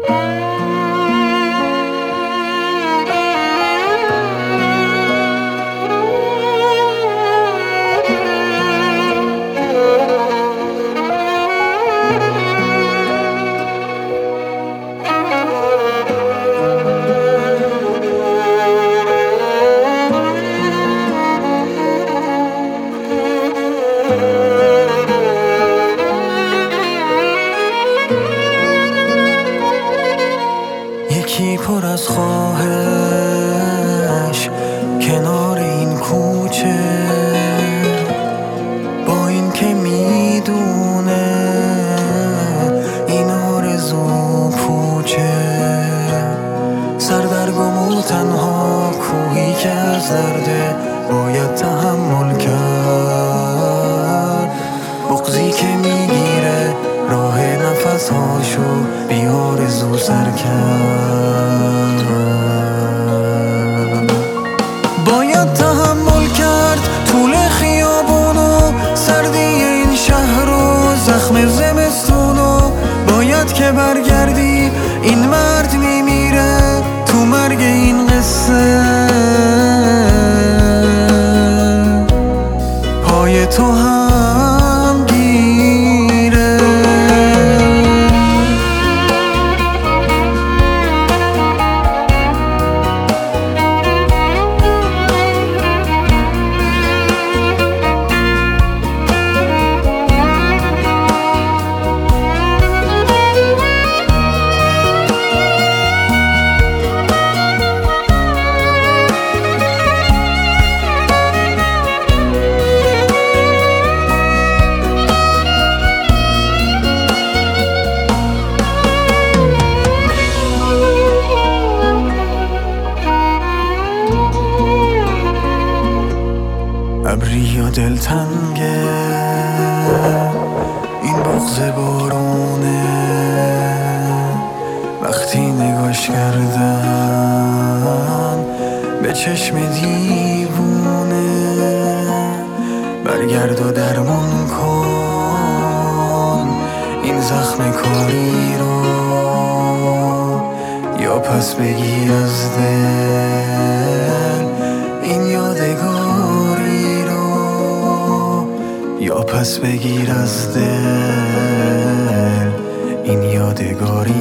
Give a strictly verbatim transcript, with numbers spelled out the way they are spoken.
یکی پر از خواهش کنار این کوچه، با این که میدونه این آرزو پوچه، سردرگم و تنها کوهی که از درده باید تحمل کرد، بغضی که میگیره راه نفس هاشو بی آرزو سر کرد. باید تحمل کرد طول خیابونو، سردی این شهر و زخم زمستونو. باید که برگردی این مرد میمیره تو مرگ این قصه، پای تو هم گیره. ابری یا دلتنگه این بغض بارونه، وقتی نگاش کردم به چشم دیوونه. برگرد و درمان کن این زخم کاری رو، یا پس بگیر از دل این یادگاری رو، یا پس بگیر از دل این یادگاری